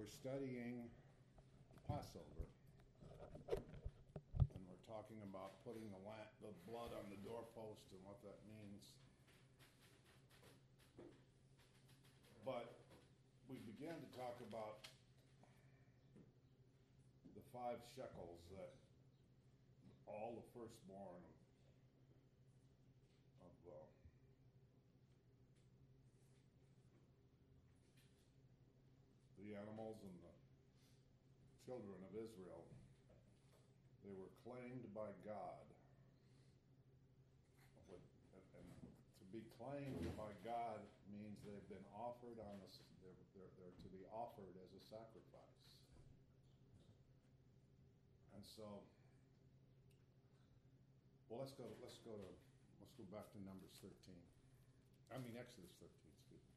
we're studying Passover, and we're talking about putting the blood on the doorpost and what that means. But we began to talk about the 5 shekels that all the firstborn of the animals and the children of Israel, they were claimed by God. And to be claimed by God means they've been offered on they're to be offered as a sacrifice. And so, well, let's go back to Numbers 13. Exodus 13, excuse me.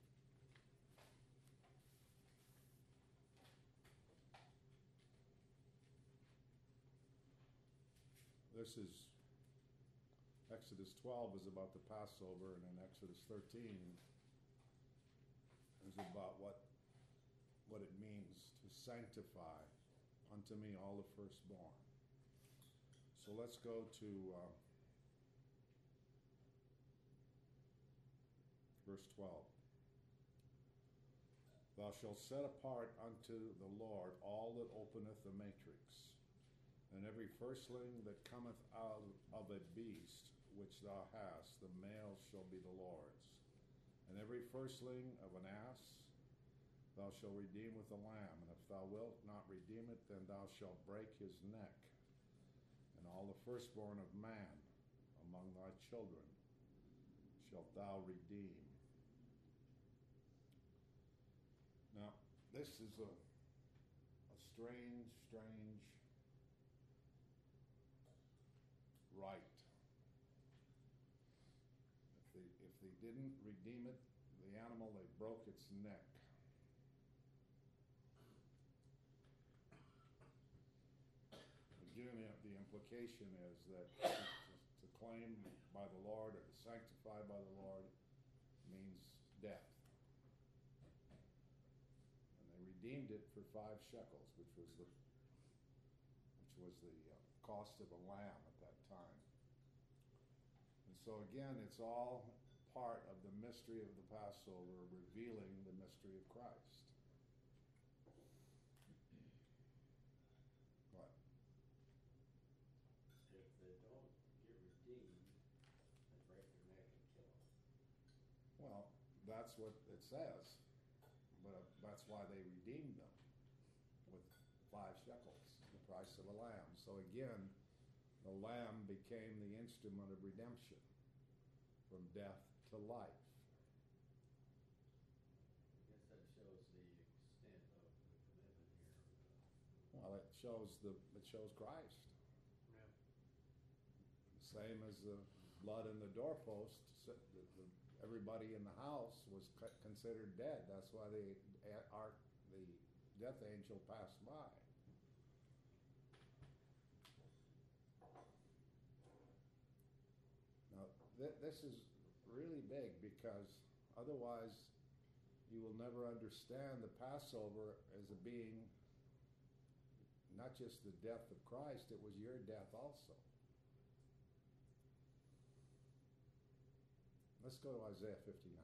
This is Exodus 12 is about the Passover, and then Exodus 13 is about what it means to sanctify unto me all the firstborn. So let's go to verse 12. Thou shalt set apart unto the Lord all that openeth the matrix, and every firstling that cometh out of a beast which thou hast, the male shall be the Lord's. And every firstling of an ass thou shalt redeem with a lamb, and if thou wilt not redeem it, then thou shalt break his neck. And all the firstborn of man among thy children shalt thou redeem. Now, this is a strange right. If they didn't redeem it, the animal, they broke its neck. Again, the implication is that to claim by the Lord or to sanctify by the Lord means death. And they redeemed it for 5 shekels, which was the cost of a lamb at that time. And so again, it's all part of the mystery of the Passover, revealing the mystery of Christ. What? If they don't get redeemed, they break their neck and kill them. Well, that's what it says. But that's why they redeemed them with 5 shekels, the price of a lamb. So again, the lamb became the instrument of redemption from death to life. I guess that shows the extent of the commitment here. Well, it shows Christ. Yeah. The same as the blood in the doorpost. Everybody in the house was considered dead. That's why the death angel passed by. Now, this is really big, because otherwise you will never understand the Passover as being not just the death of Christ, it was your death also. Let's go to Isaiah 59.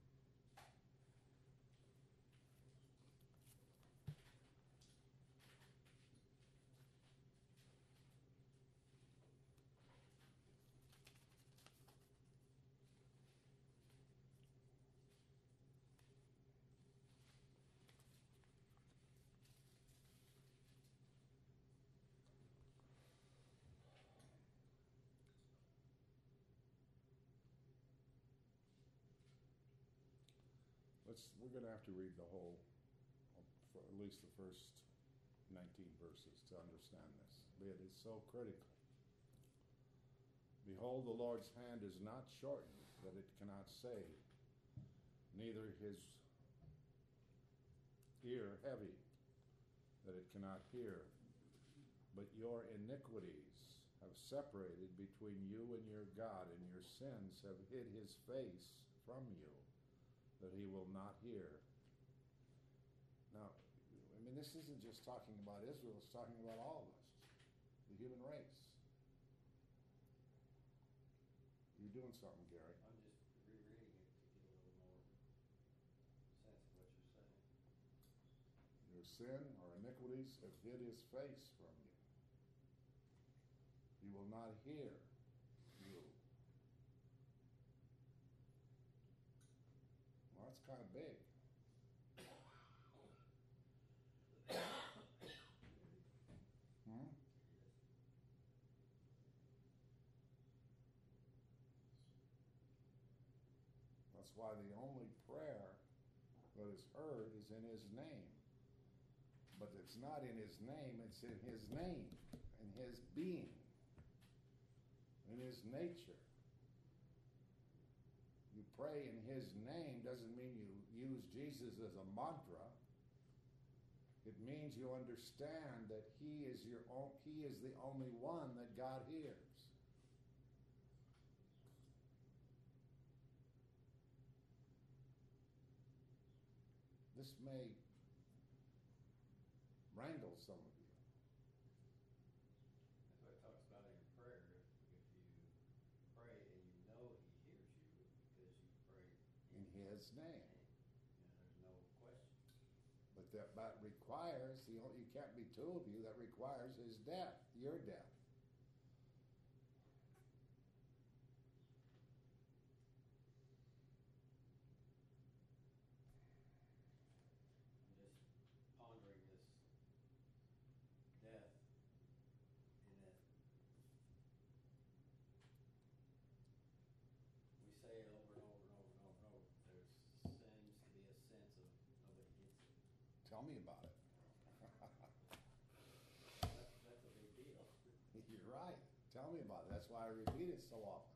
We're going to have to read the whole, for at least the first 19 verses to understand this. It is so critical. Behold, the Lord's hand is not shortened, that it cannot save, neither his ear heavy, that it cannot hear. But your iniquities have separated between you and your God, and your sins have hid his face from you, that he will not hear. Now, And this isn't just talking about Israel, it's talking about all of us, the human race. You're doing something, Gary. I'm just rereading it to get a little more sense of what you're saying. Your sin or iniquities have hid his face from you. He will not hear you. Well, that's kind of big. Hmm? That's why the only prayer that is heard is in his name. But it's not in his name, it's in his name, in his being, in his nature. You pray in his name doesn't mean you use Jesus as a mantra. It means you understand that he is the only one that God hears. This may wrangle some of you. That's what it talks about in prayer. If you pray and you know he hears you because you pray In his name. there's no question. But that requires, you can't be two of you, that requires his death, your death. I'm just pondering this death in that we say it over and over and over and over and over. There seems to be a sense of nobody gets it. Tell me about it. That's a big deal. You're right. Tell me about it. That's why I repeat it so often.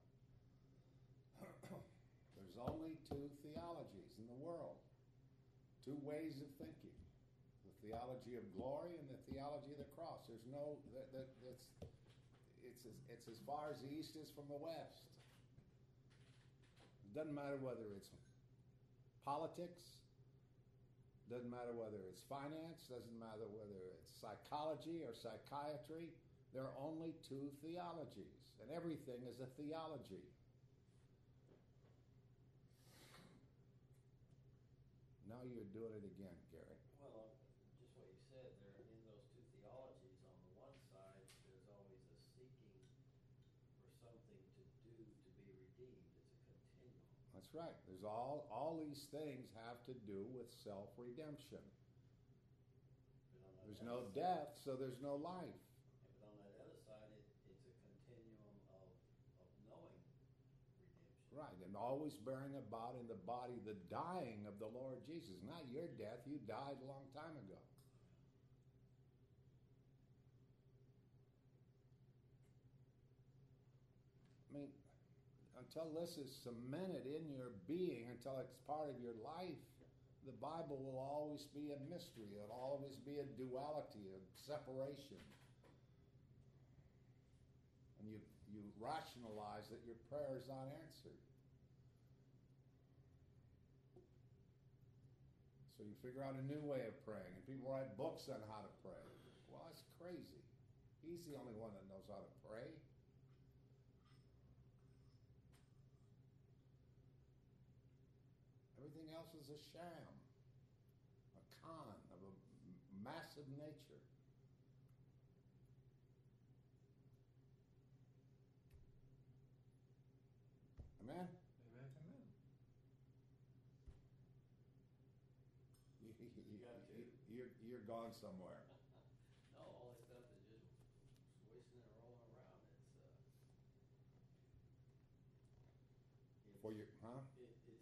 There's only two theologies in the world, two ways of thinking: the theology of glory and the theology of the cross. There's no it's as far as the east is from the west. It doesn't matter whether it's politics, doesn't matter whether it's finance, doesn't matter whether it's psychology or psychiatry. There are only two theologies, and everything is a theology. Now you're doing it again, Gary. Well, just what you said there, in those two theologies, on the one side, there's always a seeking for something to do to be redeemed. It's a continuum. That's right. There's all these things have to do with self-redemption. There's no death, so there's no life. But on that other side, it's a continuum of knowing redemption. Right, and always bearing about in the body the dying of the Lord Jesus. Not your death. You died a long time ago. I mean, until this is cemented in your being, until it's part of your life, the Bible will always be a mystery. It'll always be a duality, a separation. And you rationalize that your prayer is unanswered. So you figure out a new way of praying, and people write books on how to pray. Well, that's crazy. He's the only one that knows how to pray. Everything else is a sham, a con of a massive nature. Amen? Amen. Amen. You're gone somewhere. No, all this stuff is just swisting and rolling around. For your, huh? It's like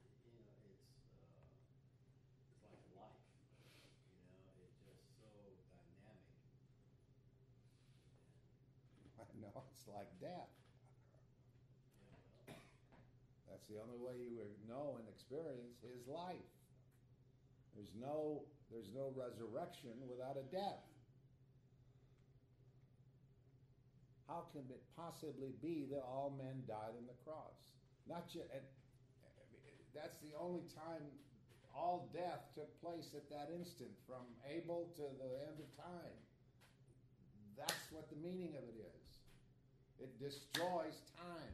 life. It's just so dynamic. I know, it's like death. Yeah, well, That's the only way you would know and experience his life. There's no resurrection without a death. How can it possibly be that all men died on the cross? Not just, and that's the only time all death took place at that instant, from Abel to the end of time. That's what the meaning of it is. It destroys time.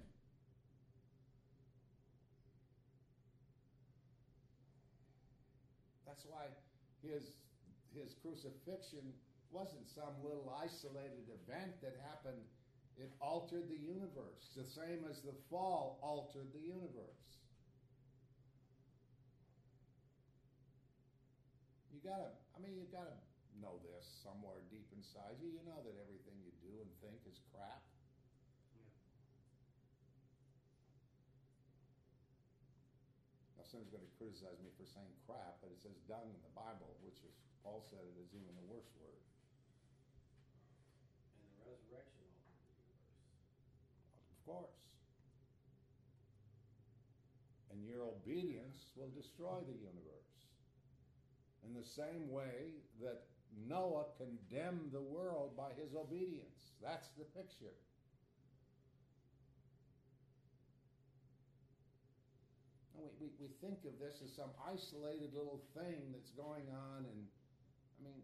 That's why his crucifixion wasn't some little isolated event that happened. It altered the universe, the same as the fall altered the universe. You gotta know this somewhere deep inside you. You know that everything you do and think is crap. Now, someone's going to criticize me for saying crap, but it says dung in the Bible, which is, Paul said it is even a worse word. And the resurrection altered the universe. Of course. And your obedience will destroy the universe. In the same way that Noah condemned the world by his obedience. That's the picture. We think of this as some isolated little thing that's going on, and I mean,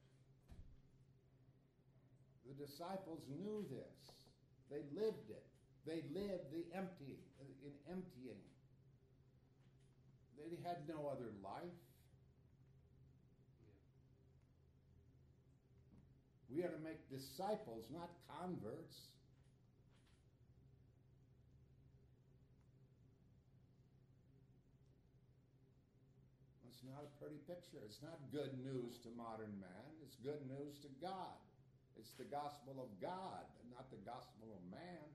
the disciples knew this. They lived it. They lived the emptying. They had no other life. We are to make disciples, not converts. It's not a pretty picture. It's not good news to modern man. It's good news to God. It's the gospel of God and not the gospel of man.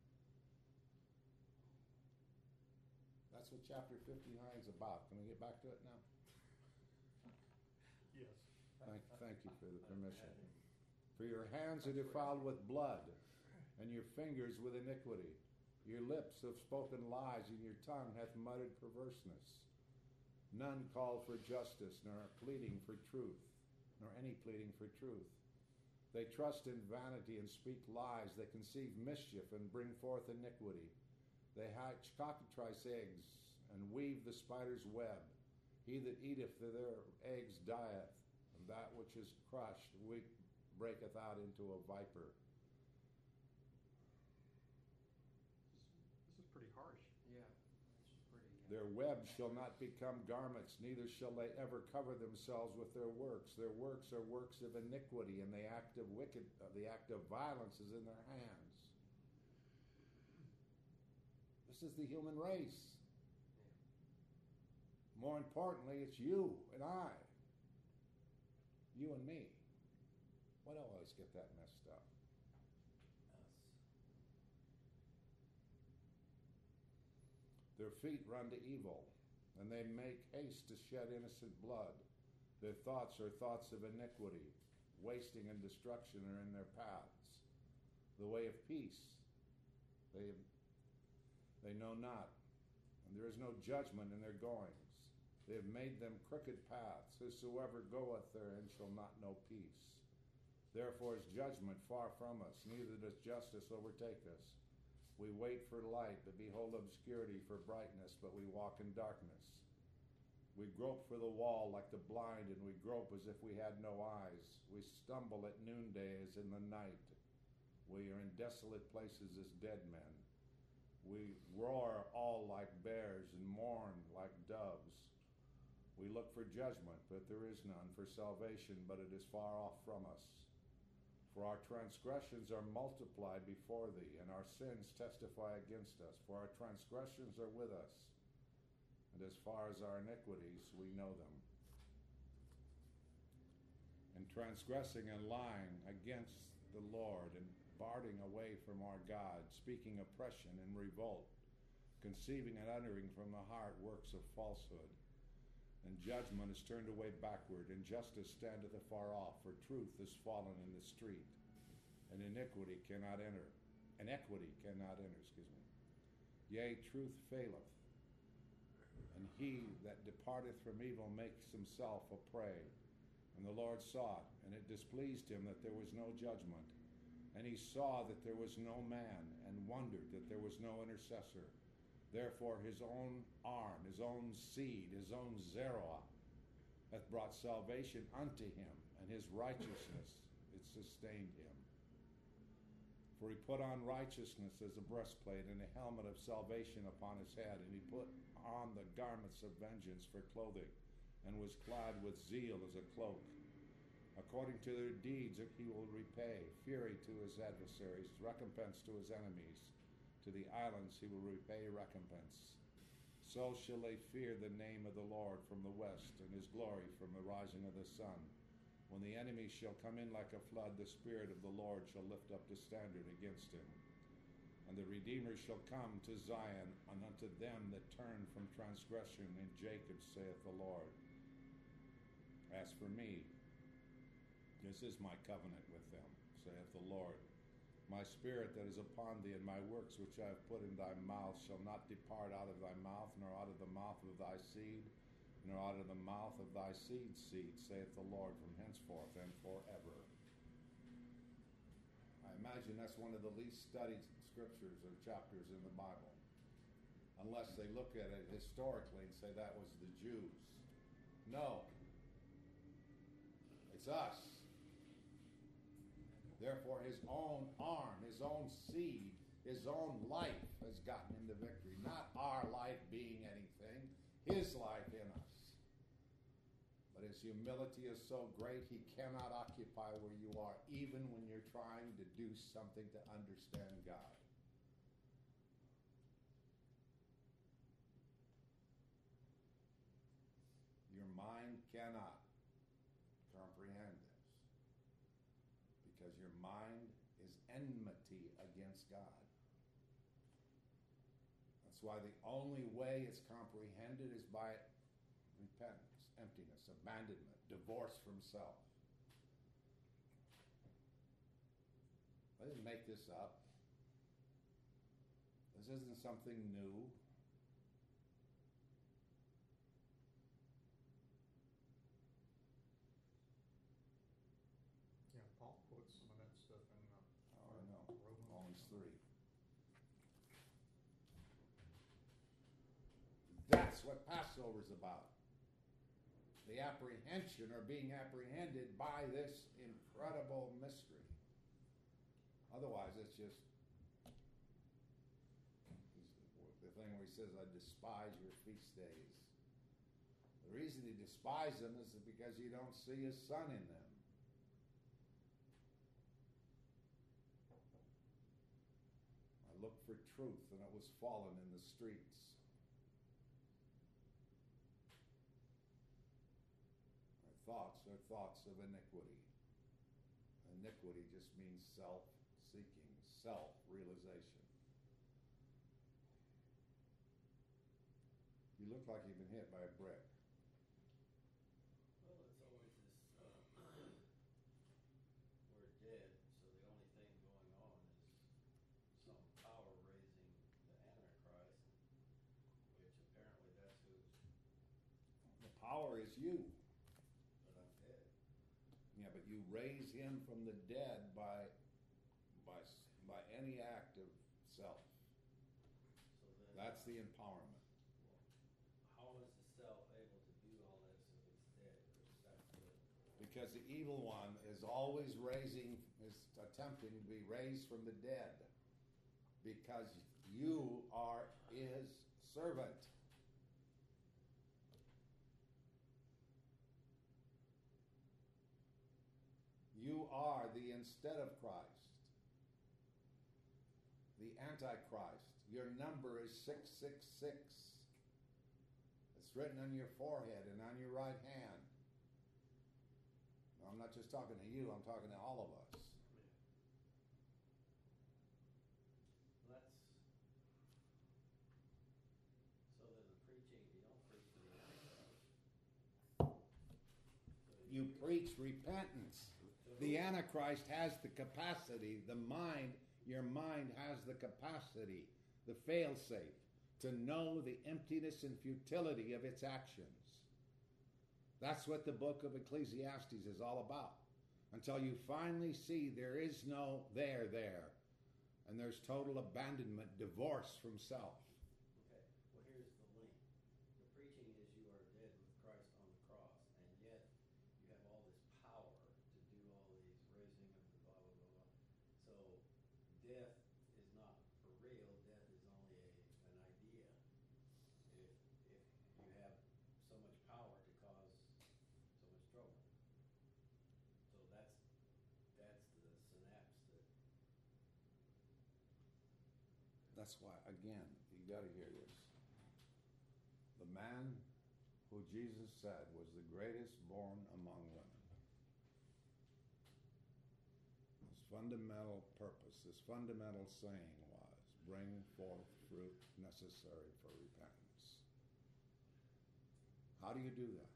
That's what chapter 59 is about. Can we get back to it now? Yes. Thank you for the permission. For your hands are defiled with blood, and your fingers with iniquity. Your lips have spoken lies, and your tongue hath muttered perverseness. None call for justice, nor pleading for truth, nor any pleading for truth. They trust in vanity and speak lies. They conceive mischief and bring forth iniquity. They hatch cockatrice eggs and weave the spider's web. He that eateth their eggs dieth, and that which is crushed breaketh out into a viper. This is pretty harsh. Yeah, that's pretty. Their webs shall not become garments, neither shall they ever cover themselves with their works. Their works are works of iniquity, and the act of violence is in their hands. This is the human race. More importantly, it's you and I. You and me. Why do I always get that messed up? Their feet run to evil, and they make haste to shed innocent blood. Their thoughts are thoughts of iniquity. Wasting and destruction are in their paths. The way of peace they know not, and there is no judgment in their goings. They have made them crooked paths. Whosoever goeth therein shall not know peace. Therefore is judgment far from us, neither does justice overtake us. We wait for light, but behold obscurity, for brightness, but we walk in darkness. We grope for the wall like the blind, and we grope as if we had no eyes. We stumble at noonday as in the night. We are in desolate places as dead men. We roar all like bears and mourn like doves. We look for judgment, but there is none, for salvation, but it is far off from us. For our transgressions are multiplied before thee, and our sins testify against us. For our transgressions are with us, and as far as our iniquities, we know them. And transgressing and lying against the Lord, and barting away from our God, speaking oppression and revolt, conceiving and uttering from the heart works of falsehood. And judgment is turned away backward, and justice standeth afar off, for truth is fallen in the street, and iniquity cannot enter. Yea, truth faileth, and he that departeth from evil makes himself a prey. And the Lord saw it, and it displeased him that there was no judgment. And he saw that there was no man, and wondered that there was no intercessor. Therefore his own arm, his own seed, his own Zerah hath brought salvation unto him, and his righteousness it sustained him. For he put on righteousness as a breastplate, and a helmet of salvation upon his head, and he put on the garments of vengeance for clothing, and was clad with zeal as a cloak. According to their deeds he will repay, fury to his adversaries, recompense to his enemies. To the islands he will repay recompense. So shall they fear the name of the Lord from the west, and his glory from the rising of the sun. When the enemy shall come in like a flood, the Spirit of the Lord shall lift up the standard against him. And the Redeemer shall come to Zion, and unto them that turn from transgression in Jacob, saith the Lord. As for me, this is my covenant with them, saith the Lord. My spirit that is upon thee, and my works which I have put in thy mouth shall not depart out of thy mouth, nor out of the mouth of thy seed, nor out of the mouth of thy seed's seed, saith the Lord, from henceforth and forever. I imagine that's one of the least studied scriptures or chapters in the Bible, unless they look at it historically and say that was the Jews. No. It's us. Therefore, his own arm, his own seed, his own life has gotten into victory. Not our life being anything, his life in us. But his humility is so great, he cannot occupy where you are, even when you're trying to do something to understand God. Your mind cannot comprehend this, because your mind is enmity against God. That's why the only way it's comprehended is by repentance, emptiness, abandonment, divorce from self. I didn't make this up. This isn't something new. Yeah, Paul quotes some of that stuff in Oh, I know. Romans 3. That's what Passover's about. The apprehension, or being apprehended by this incredible mystery. Otherwise, it's just the thing where he says, I despise your feast days. The reason he despises them is because you don't see his son in them. I looked for truth, and it was fallen in the streets. My thoughts are thoughts of iniquity. Iniquity just means self-seeking, self-realization. You look like you've been hit by a brick. Well, it's always this, we're dead, so the only thing going on is some power raising the Antichrist, which apparently that's who's, The power is you. but I'm dead. Yeah, but you raise him from the dead by any act of self. So then. That's the empowerment. How is the self able to do all this if it's dead? That's the. Because the evil one is always attempting to be raised from the dead. Because you are his servant. You are the instead of Christ. The Antichrist. Your number is 666. It's written on your forehead and on your right hand. Now, I'm not just talking to you, I'm talking to all of us. That's. So then the preaching, you don't preach to the Antichrist. So You preach repentance. The Antichrist has the capacity, your mind has the capacity, the fail-safe, to know the emptiness and futility of its actions. That's what the book of Ecclesiastes is all about. Until you finally see there is no there, and there's total abandonment, divorce from self. Okay, That's why, again, you got to hear this. The man who Jesus said was the greatest born among women. His fundamental purpose, his fundamental saying was, bring forth fruit necessary for repentance. How do you do that?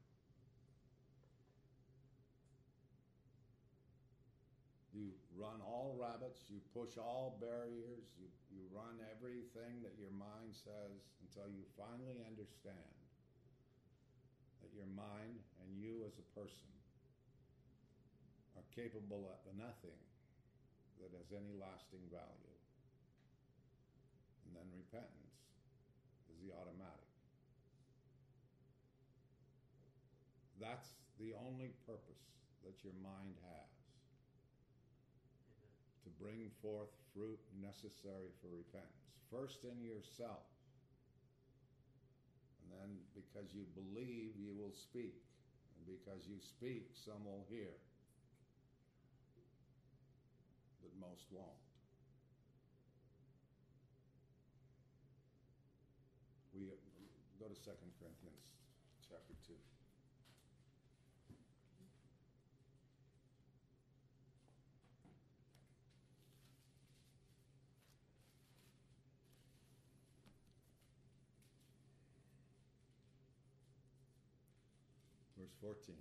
You run all rabbits, you push all barriers, you run everything that your mind says until you finally understand that your mind and you as a person are capable of nothing that has any lasting value. And then repentance is the automatic. That's the only purpose that your mind has. To bring forth fruit necessary for repentance. First in yourself. And then because you believe, you will speak. And because you speak, some will hear. But most won't. We go to 2 Corinthians chapter 2. Verse 14.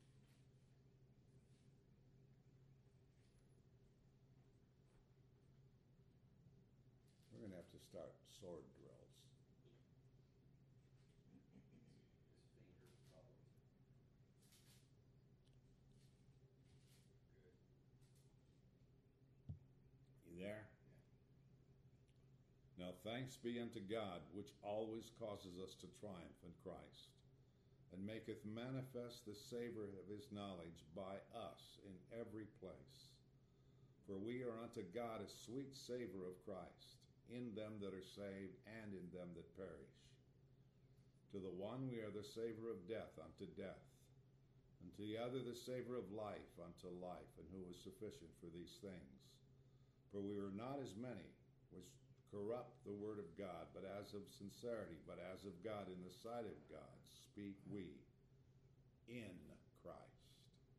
We're going to have to start sword drills. His fingers probably. Good. You there? Now thanks be unto God, which always causes us to triumph in Christ, and maketh manifest the savour of his knowledge by us in every place. For we are unto God a sweet savour of Christ, in them that are saved and in them that perish. To the one we are the savour of death unto death, and to the other the savour of life unto life, and who is sufficient for these things. For we are not as many which corrupt the word of God, but as of sincerity, but as of God in the sight of God, speak we in Christ.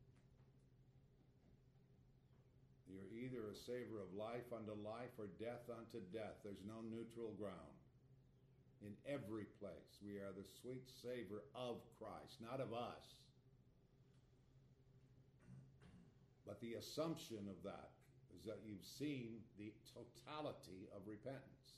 You're either a savour of life unto life or death unto death. There's no neutral ground. In every place, we are the sweet savour of Christ, not of us. But the assumption of that is that you've seen the totality of repentance.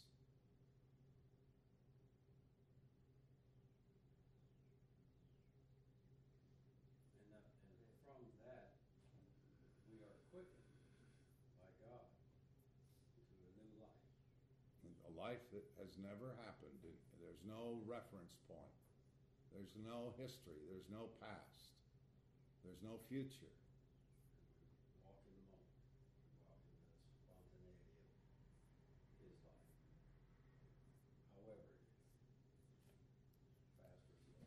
And from that, we are quickened by God to a new life. A life that has never happened. There's no reference point. There's no history. There's no past. There's no future. Walk in the moment. Walk in the spontaneity of his life. However, fast or slow.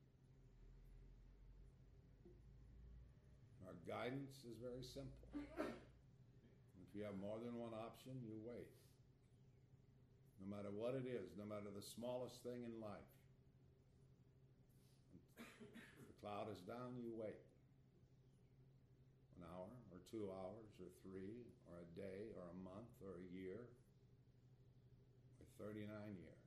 Our guidance is very simple. If you have more than one option, you wait. No matter what it is, no matter the smallest thing in life. The cloud is down, you wait. An hour, or 2 hours, or 3, or a day, or a month, or a year, or 39 years.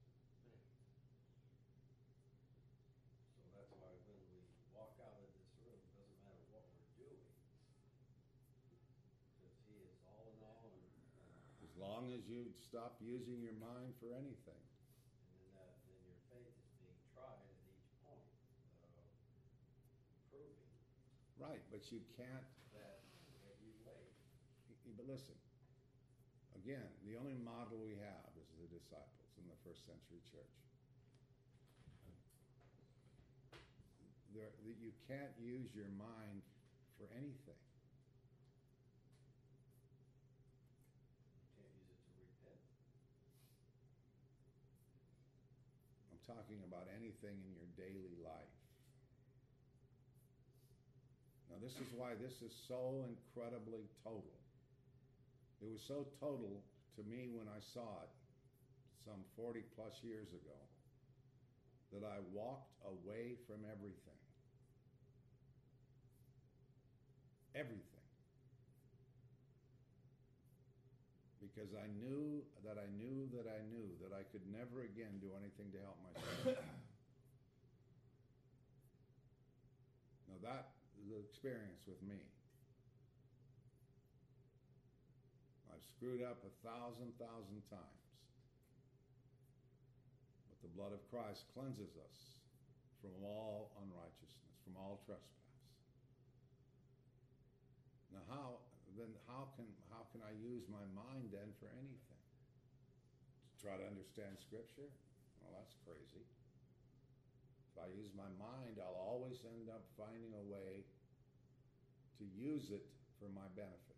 So that's why when we walk out of this room, it doesn't matter what we're doing. Because he is all in all, and As long as you stop using your mind for anything. then your faith is being tried at each point, proving Right, but you can't. that you wait. But listen, again, the only model we have is the disciples in the first century church. You can't use your mind for anything. You can't use it to repent. I'm talking about anything in your daily life. Now, this is why this is so incredibly total. It was so total to me when I saw it some 40 plus years ago that I walked away from everything. Everything. Because I knew that I knew that I knew that I could never again do anything to help myself. Now that is the experience with me. I've screwed up 1,000 times. But the blood of Christ cleanses us from all unrighteousness, from all trespass. Now how can I use my mind then for anything? To try to understand Scripture? Well, that's crazy. If I use my mind, I'll always end up finding a way to use it for my benefit.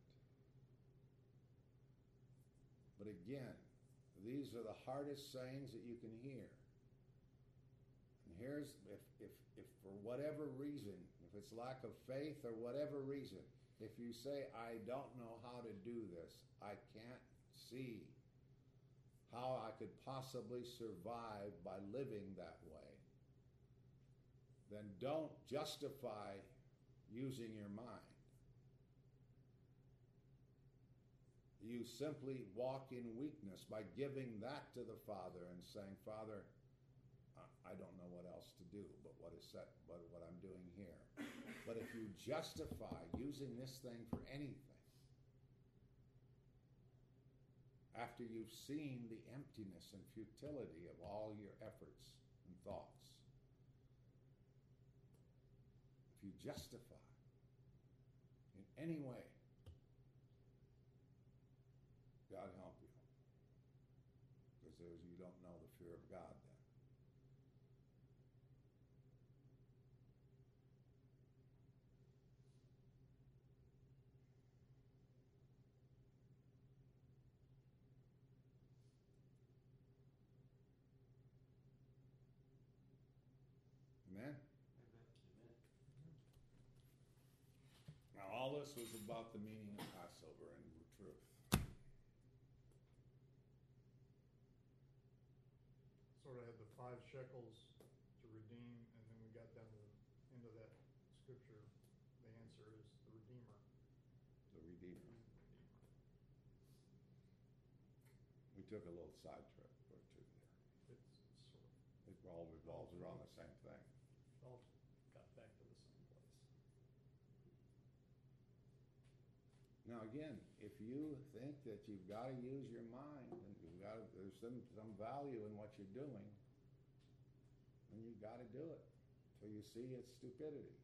But again, these are the hardest sayings that you can hear. And here's, if for whatever reason, if it's lack of faith or whatever reason, if you say, I don't know how to do this, I can't see how I could possibly survive by living that way, then don't justify using your mind. You simply walk in weakness by giving that to the Father and saying, Father, I don't know what else to do but what I'm doing here. But if you justify using this thing for anything, after you've seen the emptiness and futility of all your efforts and thoughts, if you justify in any way, God help you. Because you don't know the fear of God then. Amen? Amen. Now all this was about the meaning of Passover and truth. Sort of had the 5 shekels to redeem, and then we got down to the end of that scripture. The answer is the Redeemer. The Redeemer. He's the Redeemer. We took a little side trip or two there. It's sort of It all revolves around the same thing. all got back to the same place. Now again, if you think that you've got to use your mind and there's some value in what you're doing, then you've got to do it till you see it's stupidity.